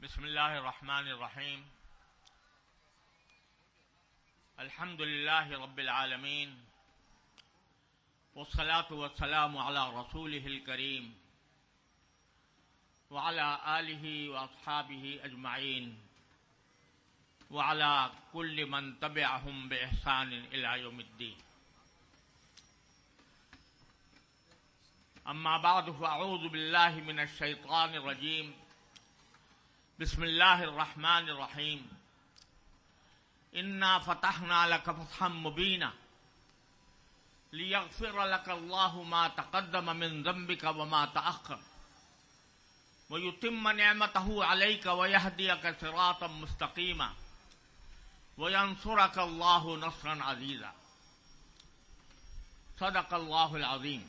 بسم اللہ الرحمن الرحیم الحمد للہ رب العالمین والصلاة والسلام علی رسولہ الکریم وعلی آلہ واصحابہ اجمعین وعلی کل من تبعہم بإحسان الی یوم الدین. اما بعد فاعوذ باللہ من الشیطان الرجیم. بسم اللہ الرحمن الرحیم. انا فتحنا لك فتحا مبینا لیغفر لك اللہ ما تقدم من ذنبك وما تأخر ويتم نعمته عليك ويهديك صراطا مستقيما وينصرك الله نصرا عزيزا. صدق اللہ العظیم.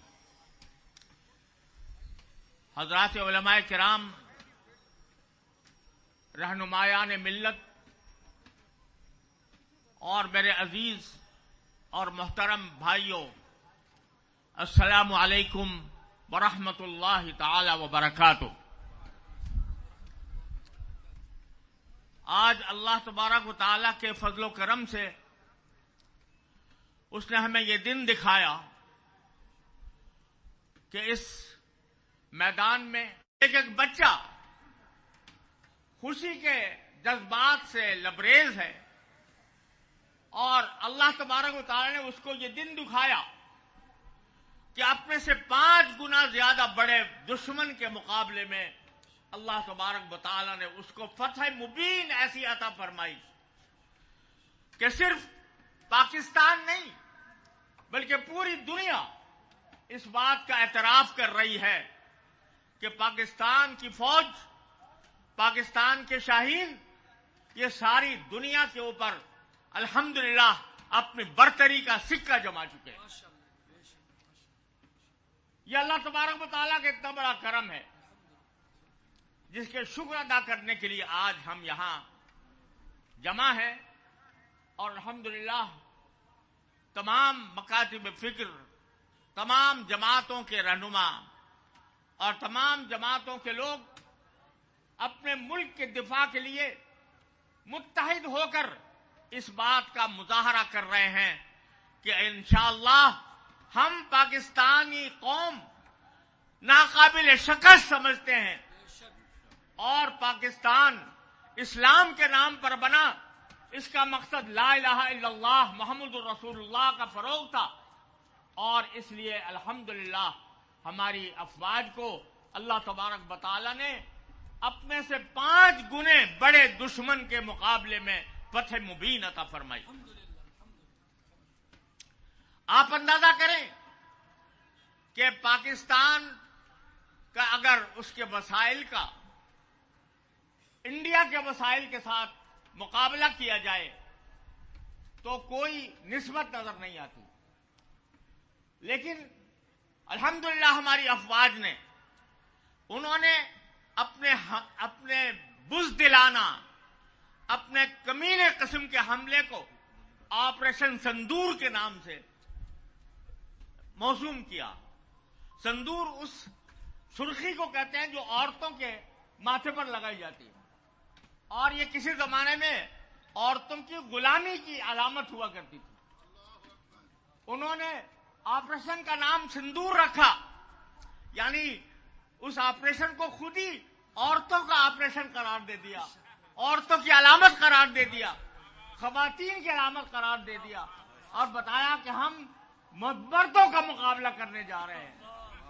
حضرات علماء کرام، رہنمایان ملت اور میرے عزیز اور محترم بھائیوں، السلام علیکم ورحمۃ اللہ تعالی وبرکاتہ. آج اللہ تبارک و تعالی کے فضل و کرم سے اس نے ہمیں یہ دن دکھایا کہ اس میدان میں ایک بچہ خوشی کے جذبات سے لبریز ہے، اور اللہ تبارک و تعالی نے اس کو یہ دن دکھایا کہ اپنے سے 5 گنا زیادہ بڑے دشمن کے مقابلے میں اللہ تبارک و تعالی نے اس کو فتح مبین ایسی عطا فرمائی کہ صرف پاکستان نہیں بلکہ پوری دنیا اس بات کا اعتراف کر رہی ہے کہ پاکستان کی فوج، پاکستان کے شاہین، یہ ساری دنیا کے اوپر الحمدللہ اپنی برتری کا سکہ جما چکے ہیں. یہ اللہ تبارک و تعالیٰ کا اتنا بڑا کرم ہے جس کے شکر ادا کرنے کے لیے آج ہم یہاں جمع ہیں، اور الحمدللہ تمام مکاتب فکر، تمام جماعتوں کے رہنما اور تمام جماعتوں کے لوگ اپنے ملک کے دفاع کے لیے متحد ہو کر اس بات کا مظاہرہ کر رہے ہیں کہ انشاءاللہ ہم پاکستانی قوم ناقابل شکست سمجھتے ہیں، اور پاکستان اسلام کے نام پر بنا، اس کا مقصد لا الہ الا اللہ محمد الرسول اللہ کا فروغ تھا، اور اس لیے الحمدللہ ہماری افواج کو اللہ تبارک و تعالی نے اپنے سے 5 گنے بڑے دشمن کے مقابلے میں فتح مبین عطا فرمائی. آپ اندازہ کریں کہ پاکستان کا اگر اس کے وسائل کا انڈیا کے وسائل کے ساتھ مقابلہ کیا جائے تو کوئی نسبت نظر نہیں آتی، لیکن الحمدللہ ہماری افواج نے، انہوں نے اپنے بزدلانہ، اپنے کمینے قسم کے حملے کو آپریشن سندور کے نام سے موسوم کیا. سندور اس سرخی کو کہتے ہیں جو عورتوں کے ماتھے پر لگائی جاتی ہے، اور یہ کسی زمانے میں عورتوں کی غلامی کی علامت ہوا کرتی تھی. انہوں نے آپریشن کا نام سندور رکھا، یعنی اس آپریشن کو خود ہی عورتوں کا آپریشن قرار دے دیا، عورتوں کی علامت قرار دے دیا، خواتین کی علامت قرار دے دیا، اور بتایا کہ ہم مردوں کا مقابلہ کرنے جا رہے ہیں.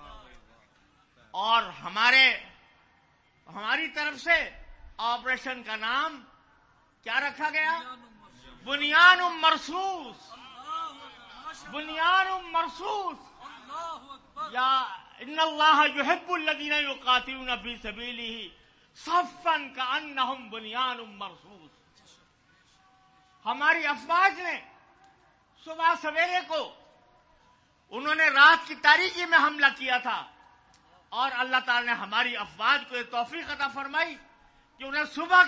اور ہماری طرف سے آپریشن کا نام کیا رکھا گیا؟ بنیان مرصوص. بنیان مرصوص. یا ان اللہ یحب الذین یقاتلون فی سبیلہ صفا کانہم بنیان مرصوص. ہماری افواج نے صبح سویرے کو انہوں نے رات کی تاریکی میں حملہ کیا تھا، اور اللہ تعالی نے ہماری افواج کو یہ توفیق عطا فرمائی کہ انہیں صبح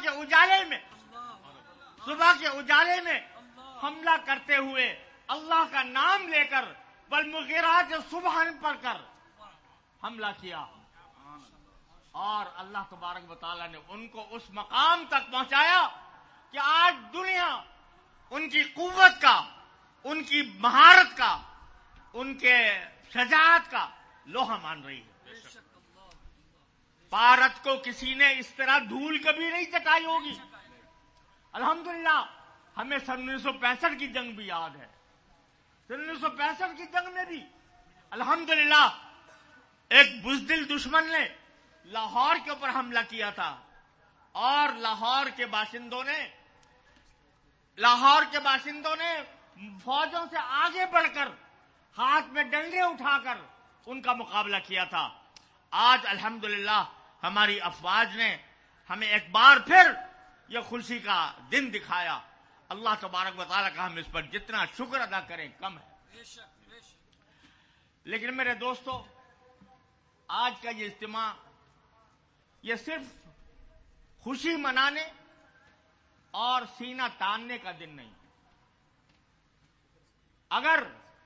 کے اجالے میں حملہ کرتے ہوئے اللہ کا نام لے کر والمغیرات صبحا پڑھ کر حملہ کیا. اور اللہ تبارک و تعالیٰ نے ان کو اس مقام تک پہنچایا کہ آج دنیا ان کی قوت کا، ان کی مہارت کا، ان کے شجاعت کا لوہا مان رہی ہے۔ بھارت کو کسی نے اس طرح دھول کبھی نہیں چٹائی ہوگی۔ الحمدللہ ہمیں 1965 کی جنگ بھی یاد ہے۔ 1965 کی جنگ میں بھی الحمدللہ ایک بزدل دشمن نے لاہور کے اوپر حملہ کیا تھا، اور لاہور کے باشندوں نے فوجوں سے آگے بڑھ کر ہاتھ میں ڈنڈے اٹھا کر ان کا مقابلہ کیا تھا۔ آج الحمدللہ ہماری افواج نے ہمیں ایک بار پھر یہ خوشی کا دن دکھایا۔ اللہ تبارک و تعالیٰ کا ہم اس پر جتنا شکر ادا کریں کم ہے۔ لیکن میرے دوستو، آج کا یہ اجتماع یہ صرف خوشی منانے اور سینہ تاننے کا دن نہیں۔ اگر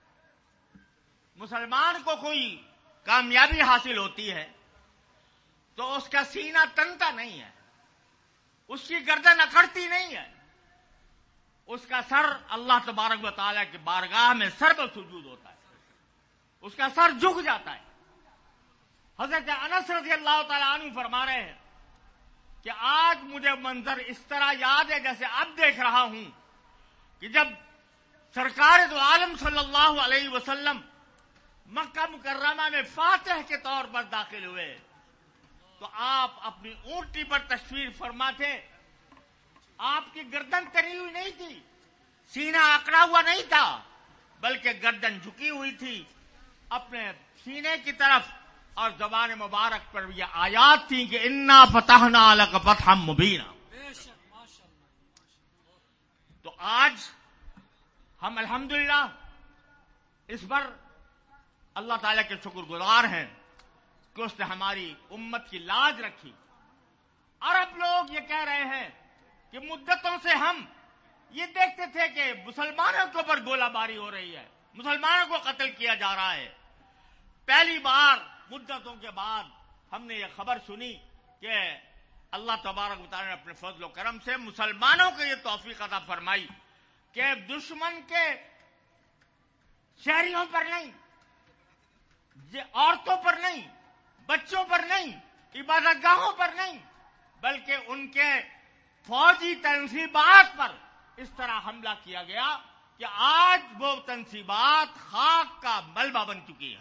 مسلمان کو کوئی کامیابی حاصل ہوتی ہے تو اس کا سینہ تنتا نہیں ہے، اس کی گردن اکڑتی نہیں ہے، اس کا سر اللہ تبارک و تعالیٰ کی بارگاہ میں سر سجود ہوتا ہے، اس کا سر جھک جاتا ہے۔ حضرت انس رضی اللہ تعالیٰ عنہ فرما رہے ہیں کہ آج مجھے منظر اس طرح یاد ہے جیسے اب دیکھ رہا ہوں کہ جب سرکار دو عالم صلی اللہ علیہ وسلم مکہ مکرمہ میں فاتح کے طور پر داخل ہوئے تو آپ اپنی اونٹی پر تشریف فرما تھے۔ آپ کی گردن تری ہوئی نہیں تھی، سینہ اکڑا ہوا نہیں تھا، بلکہ گردن جھکی ہوئی تھی اپنے سینے کی طرف، اور زبان مبارک پر یہ آیات تھیں کہ انا فتحنا لک فتحا مبینا۔ تو آج ہم الحمدللہ اس پر اللہ تعالیٰ کے شکر گزار ہیں کہ اس نے ہماری امت کی لاج رکھی۔ عرب لوگ یہ کہہ رہے ہیں کہ مدتوں سے ہم یہ دیکھتے تھے کہ مسلمانوں کے اوپر گولہ باری ہو رہی ہے، مسلمانوں کو قتل کیا جا رہا ہے۔ پہلی بار مدتوں کے بعد ہم نے یہ خبر سنی کہ اللہ تبارک و تعالیٰ نے اپنے فضل و کرم سے مسلمانوں کو یہ توفیق عطا فرمائی کہ دشمن کے شہریوں پر نہیں، عورتوں پر نہیں، بچوں پر نہیں، عبادت گاہوں پر نہیں، بلکہ ان کے فوجی تنصیبات پر اس طرح حملہ کیا گیا کہ آج وہ تنصیبات خاک کا ملبہ بن چکی ہیں۔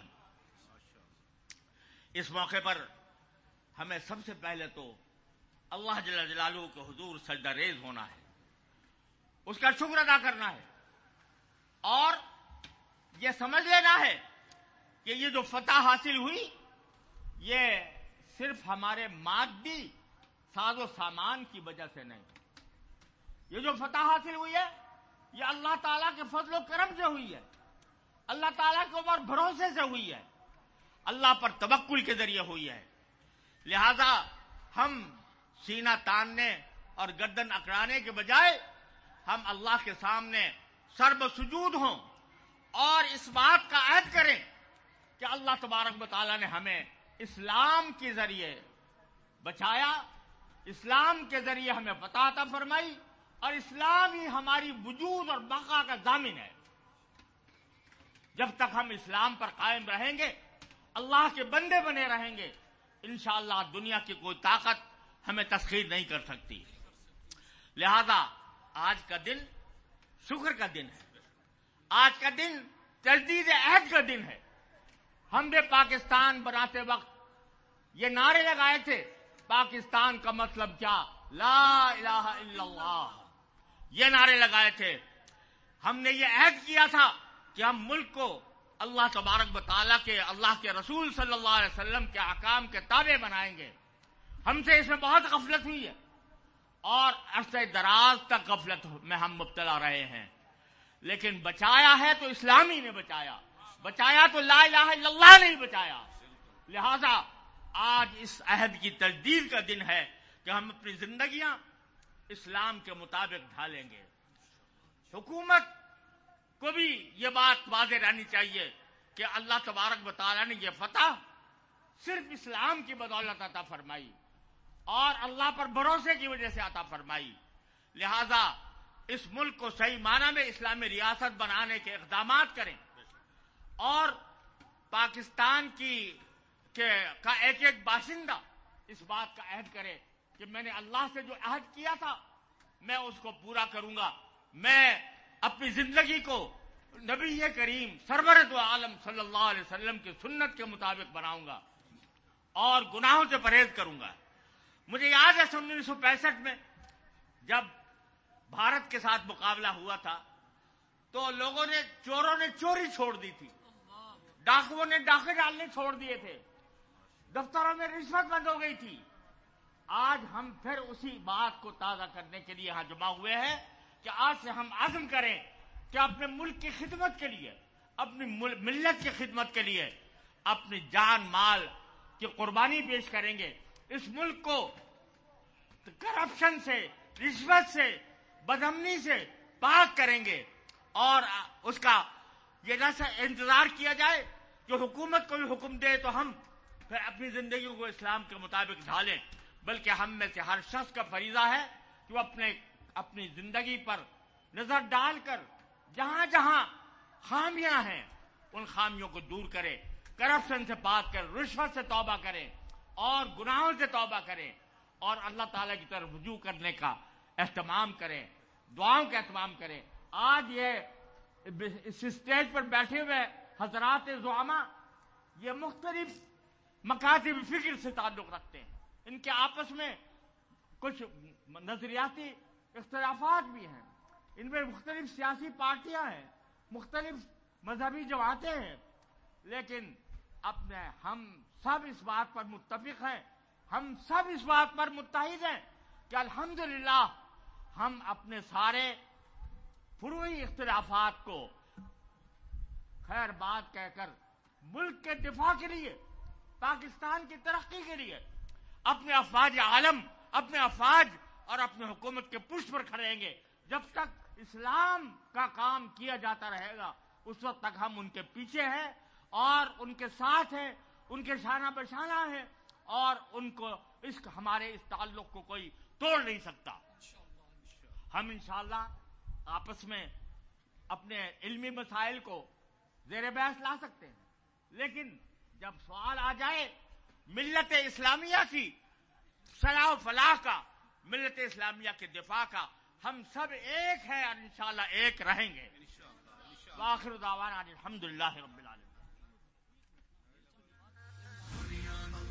اس موقع پر ہمیں سب سے پہلے تو اللہ جل جلالہ کے حضور سجدہ ریز ہونا ہے، اس کا شکر ادا کرنا ہے، اور یہ سمجھ لینا ہے کہ یہ جو فتح حاصل ہوئی یہ صرف ہمارے مادی ساز و سامان کی وجہ سے نہیں، یہ جو فتح حاصل ہوئی ہے یہ اللہ تعالیٰ کے فضل و کرم سے ہوئی ہے، اللہ تعالیٰ کے اوپر بھروسے سے ہوئی ہے، اللہ پر توکل کے ذریعے ہوئی ہے۔ لہذا ہم سینہ تاننے اور گردن اکڑانے کے بجائے ہم اللہ کے سامنے سر سجود ہوں اور اس بات کا عہد کریں کہ اللہ تبارک و تعالیٰ نے ہمیں اسلام کے ذریعے بچایا، اسلام کے ذریعے ہمیں فتح عطا فرمائی، اور اسلام ہی ہماری وجود اور بقا کا ضامن ہے۔ جب تک ہم اسلام پر قائم رہیں گے، اللہ کے بندے بنے رہیں گے، انشاءاللہ دنیا کی کوئی طاقت ہمیں تسخیر نہیں کر سکتی۔ لہذا آج کا دن شکر کا دن ہے، آج کا دن تجدید عہد کا دن ہے۔ ہم نے پاکستان بناتے وقت یہ نعرے لگائے تھے، پاکستان کا مطلب کیا؟ لا الہ الا اللہ، یہ نعرے لگائے تھے۔ ہم نے یہ عہد کیا تھا کہ ہم ملک کو اللہ تبارک و تعالیٰ کے، اللہ کے رسول صلی اللہ علیہ وسلم کے احکام کے تابع بنائیں گے۔ ہم سے اس میں بہت غفلت ہوئی ہے اور عرصہ دراز تک غفلت میں ہم مبتلا رہے ہیں، لیکن بچایا ہے تو اسلامی نے بچایا، بچایا تو لا الہ الا اللہ نے بچایا۔ لہذا آج اس عہد کی تجدید کا دن ہے کہ ہم اپنی زندگیاں اسلام کے مطابق ڈھالیں گے۔ حکومت کو بھی یہ بات واضح رہنی چاہیے کہ اللہ تبارک و تعالیٰ نے یہ فتح صرف اسلام کی بدولت عطا فرمائی اور اللہ پر بھروسے کی وجہ سے عطا فرمائی. لہذا اس ملک کو صحیح معنی میں اسلامی ریاست بنانے کے اقدامات کریں اور پاکستان کا ایک ایک باشندہ اس بات کا عہد کرے کہ میں نے اللہ سے جو عہد کیا تھا میں اس کو پورا کروں گا. میں اپنی زندگی کو نبی کریم سرور دو عالم صلی اللہ علیہ وسلم کی سنت کے مطابق بناؤں گا اور گناہوں سے پرہیز کروں گا. مجھے یاد ہے 1965 میں جب بھارت کے ساتھ مقابلہ ہوا تھا تو چوروں نے چوری چھوڑ دی تھی, ڈاکوؤں نے ڈاکے ڈالنے چھوڑ دیے تھے, دفتروں میں رشوت بند ہو گئی تھی. آج ہم پھر اسی بات کو تازہ کرنے کے لیے یہاں جمع ہوئے ہیں کہ آج سے ہم عزم کریں کہ اپنے ملک کی خدمت کے لیے, اپنی ملت کی خدمت کے لیے اپنی جان مال کی قربانی پیش کریں گے. اس ملک کو کرپشن سے, رشوت سے, بدامنی سے پاک کریں گے اور اس کا یہ نہ انتظار کیا جائے کہ حکومت کو بھی حکم دے تو ہم پھر اپنی زندگی کو اسلام کے مطابق ڈھالیں, بلکہ ہم میں سے ہر شخص کا فریضہ ہے کہ وہ اپنی زندگی پر نظر ڈال کر جہاں جہاں خامیاں ہیں ان خامیوں کو دور کرے, کرپشن سے پاک کر, رشوت سے توبہ کریں اور گناہوں سے توبہ کریں اور اللہ تعالیٰ کی طرف رجوع کرنے کا اہتمام کریں, دعاؤں کا اہتمام کریں. آج یہ اس اسٹیج پر بیٹھے ہوئے حضرات زعماء یہ مختلف مکاتب فکر سے تعلق رکھتے ہیں, ان کے آپس میں کچھ نظریاتی اختلافات بھی ہیں, ان میں مختلف سیاسی پارٹیاں ہیں, مختلف مذہبی جماعتیں ہیں, لیکن ہم سب اس بات پر متفق ہیں, ہم سب اس بات پر متحد ہیں کہ الحمدللہ ہم اپنے سارے فروعی اختلافات کو خیر بات کہہ کر ملک کے دفاع کے لیے, پاکستان کی ترقی کے لیے اپنے افواج عالم, اپنے افواج اور اپنے حکومت کے پشت پر کھڑے رہیں گے. جب تک اسلام کا کام کیا جاتا رہے گا اس وقت تک ہم ان کے پیچھے ہیں اور ان کے ساتھ ہیں, ان کے شانہ بشانہ ہیں اور ان کو ہمارے اس تعلق کو کوئی توڑ نہیں سکتا. ہم انشاءاللہ آپس میں اپنے علمی مسائل کو زیر بحث لا سکتے ہیں, لیکن جب سوال آ جائے ملت اسلامیہ کی صلاح و فلاح کا, ملت اسلامیہ کے دفاع کا, ہم سب ایک ہیں اور انشاءاللہ ایک رہیں گے. وآخر دعوانا الحمدللہ رب العالمین.